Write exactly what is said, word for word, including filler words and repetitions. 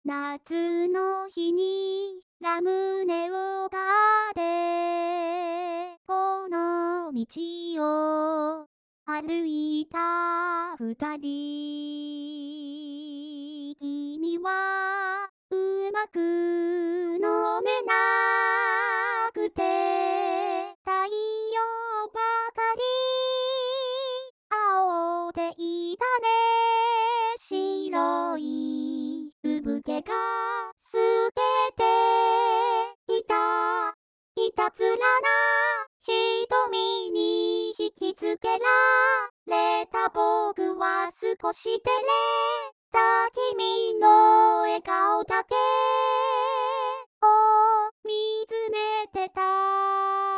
夏の日にラムネを買ってこの道を歩いた二人。君はうまく飲めなくて太陽ばかり青でいたね。白い産毛が透けていた。いたずらな瞳に引きつけられた僕は少し照れた君の笑顔だけを見つめてた。